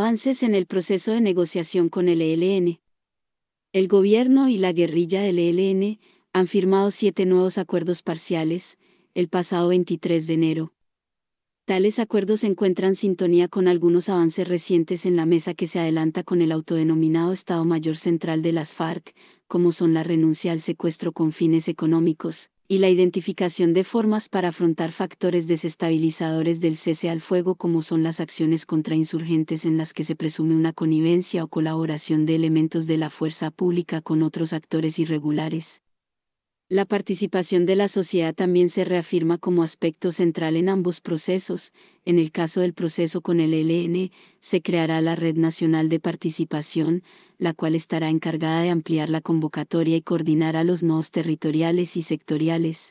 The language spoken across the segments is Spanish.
Avances en el proceso de negociación con el ELN. El gobierno y la guerrilla del ELN han firmado 7 nuevos acuerdos parciales, el pasado 23 de enero. Tales acuerdos encuentran sintonía con algunos avances recientes en la mesa que se adelanta con el autodenominado Estado Mayor Central de las FARC, como son la renuncia al secuestro con fines económicos, y la identificación de formas para afrontar factores desestabilizadores del cese al fuego como son las acciones contra insurgentes en las que se presume una connivencia o colaboración de elementos de la fuerza pública con otros actores irregulares. La participación de la sociedad también se reafirma como aspecto central en ambos procesos. En el caso del proceso con el ELN, se creará la Red Nacional de Participación, la cual estará encargada de ampliar la convocatoria y coordinar a los nodos territoriales y sectoriales.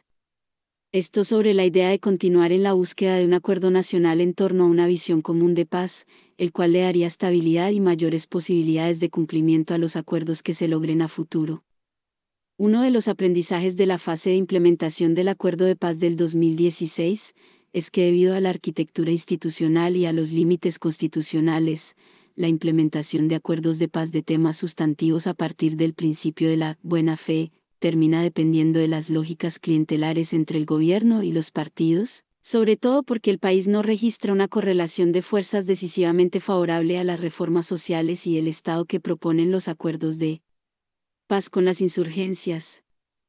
Esto sobre la idea de continuar en la búsqueda de un acuerdo nacional en torno a una visión común de paz, el cual le daría estabilidad y mayores posibilidades de cumplimiento a los acuerdos que se logren a futuro. Uno de los aprendizajes de la fase de implementación del Acuerdo de Paz del 2016 es que debido a la arquitectura institucional y a los límites constitucionales, la implementación de acuerdos de paz de temas sustantivos a partir del principio de la buena fe termina dependiendo de las lógicas clientelares entre el gobierno y los partidos, sobre todo porque el país no registra una correlación de fuerzas decisivamente favorable a las reformas sociales y el Estado que proponen los acuerdos de paz con las insurgencias.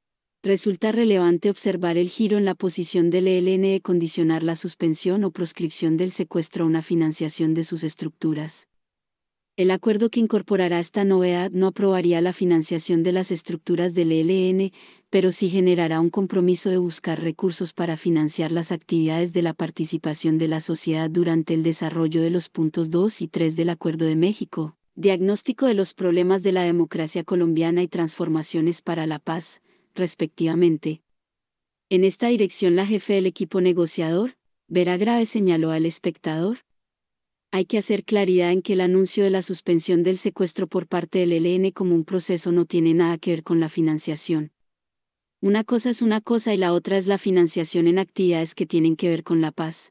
Resulta relevante observar el giro en la posición del ELN de condicionar la suspensión o proscripción del secuestro a una financiación de sus estructuras. El acuerdo que incorporará esta novedad no aprobaría la financiación de las estructuras del ELN, pero sí generará un compromiso de buscar recursos para financiar las actividades de la participación de la sociedad durante el desarrollo de los puntos 2 y 3 del Acuerdo de México. Diagnóstico de los problemas de la democracia colombiana y transformaciones para la paz, respectivamente. En esta dirección la jefe del equipo negociador, Vera Grave, señaló al Espectador: hay que hacer claridad en que el anuncio de la suspensión del secuestro por parte del ELN como un proceso no tiene nada que ver con la financiación. Una cosa es una cosa y la otra es la financiación en actividades que tienen que ver con la paz.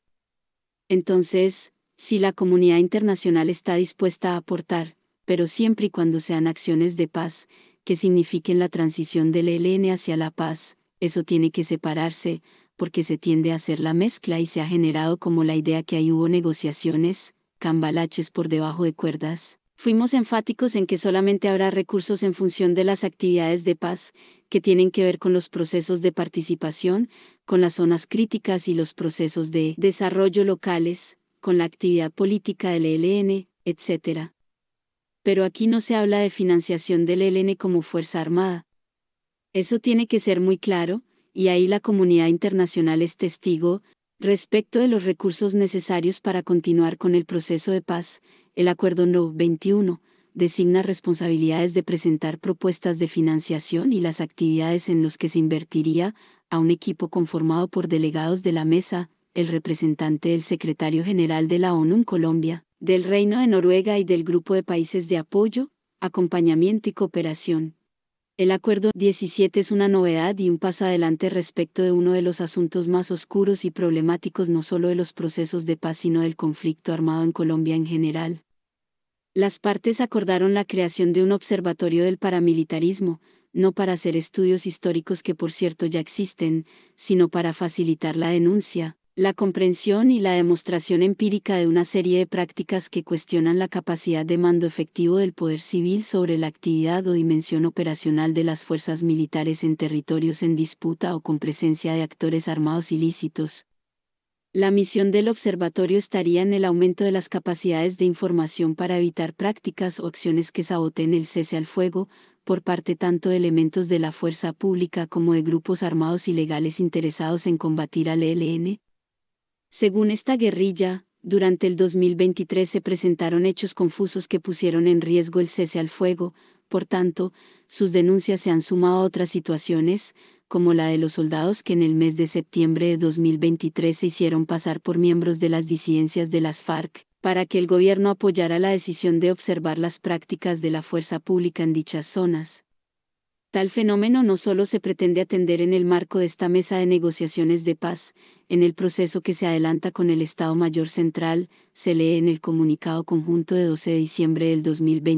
Entonces, si la comunidad internacional está dispuesta a aportar, pero siempre y cuando sean acciones de paz, que signifiquen la transición del ELN hacia la paz, eso tiene que separarse, porque se tiende a hacer la mezcla y se ha generado como la idea que ahí hubo negociaciones, cambalaches por debajo de cuerdas. Fuimos enfáticos en que solamente habrá recursos en función de las actividades de paz, que tienen que ver con los procesos de participación, con las zonas críticas y los procesos de desarrollo locales, con la actividad política del ELN, etc. Pero aquí no se habla de financiación del ELN como fuerza armada. Eso tiene que ser muy claro, y ahí la comunidad internacional es testigo. Respecto de los recursos necesarios para continuar con el proceso de paz, el Acuerdo No. 21 designa responsabilidades de presentar propuestas de financiación y las actividades en los que se invertiría, a un equipo conformado por delegados de la mesa, el representante del secretario general de la ONU en Colombia, del Reino de Noruega y del Grupo de Países de Apoyo, Acompañamiento y Cooperación. El Acuerdo 17 es una novedad y un paso adelante respecto de uno de los asuntos más oscuros y problemáticos no solo de los procesos de paz sino del conflicto armado en Colombia en general. Las partes acordaron la creación de un observatorio del paramilitarismo, no para hacer estudios históricos que por cierto ya existen, sino para facilitar la denuncia, la comprensión y la demostración empírica de una serie de prácticas que cuestionan la capacidad de mando efectivo del poder civil sobre la actividad o dimensión operacional de las fuerzas militares en territorios en disputa o con presencia de actores armados ilícitos. La misión del observatorio estaría en el aumento de las capacidades de información para evitar prácticas o acciones que saboteen el cese al fuego, por parte tanto de elementos de la fuerza pública como de grupos armados ilegales interesados en combatir al ELN. Según esta guerrilla, durante el 2023 se presentaron hechos confusos que pusieron en riesgo el cese al fuego, por tanto, sus denuncias se han sumado a otras situaciones, como la de los soldados que en el mes de septiembre de 2023 se hicieron pasar por miembros de las disidencias de las FARC, para que el gobierno apoyara la decisión de observar las prácticas de la fuerza pública en dichas zonas. Tal fenómeno no solo se pretende atender en el marco de esta mesa de negociaciones de paz, en el proceso que se adelanta con el Estado Mayor Central, se lee en el comunicado conjunto de 12 de diciembre del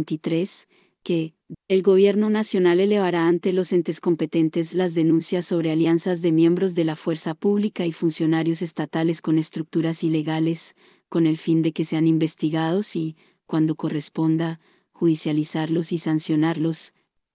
2023, que el Gobierno Nacional elevará ante los entes competentes las denuncias sobre alianzas de miembros de la fuerza pública y funcionarios estatales con estructuras ilegales, con el fin de que sean investigados y, cuando corresponda, judicializarlos y sancionarlos.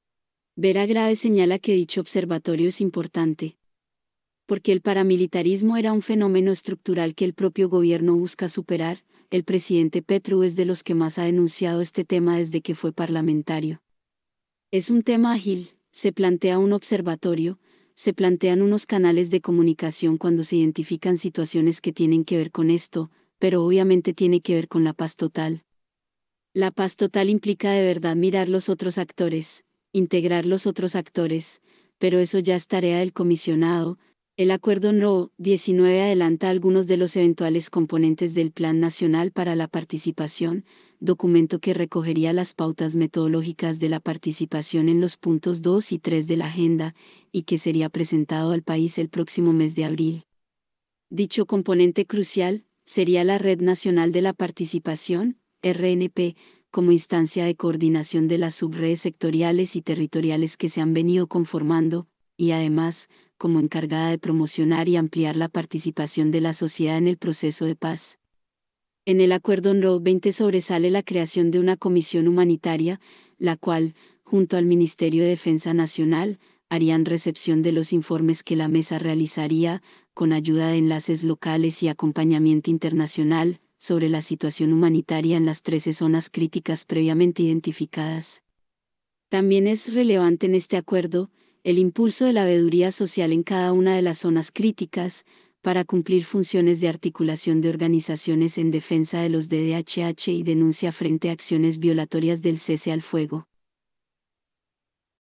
Vera Grave señala que dicho observatorio es importante, porque el paramilitarismo era un fenómeno estructural que el propio gobierno busca superar. El presidente Petro es de los que más ha denunciado este tema desde que fue parlamentario. Es un tema ágil, se plantea un observatorio, se plantean unos canales de comunicación cuando se identifican situaciones que tienen que ver con esto, pero obviamente tiene que ver con la paz total. La paz total implica de verdad mirar los otros actores, integrar los otros actores, pero eso ya es tarea del comisionado. El Acuerdo No. 19 adelanta algunos de los eventuales componentes del Plan Nacional para la Participación, documento que recogería las pautas metodológicas de la participación en los puntos 2 y 3 de la agenda, y que sería presentado al país el próximo mes de abril. Dicho componente crucial sería la Red Nacional de la Participación, RNP, como instancia de coordinación de las subredes sectoriales y territoriales que se han venido conformando, y además, como encargada de promocionar y ampliar la participación de la sociedad en el proceso de paz. En el Acuerdo No. 20 sobresale la creación de una comisión humanitaria, la cual, junto al Ministerio de Defensa Nacional, harían recepción de los informes que la mesa realizaría, con ayuda de enlaces locales y acompañamiento internacional, sobre la situación humanitaria en las 13 zonas críticas previamente identificadas. También es relevante en este acuerdo el impulso de la veeduría social en cada una de las zonas críticas, para cumplir funciones de articulación de organizaciones en defensa de los DDHH y denuncia frente a acciones violatorias del cese al fuego.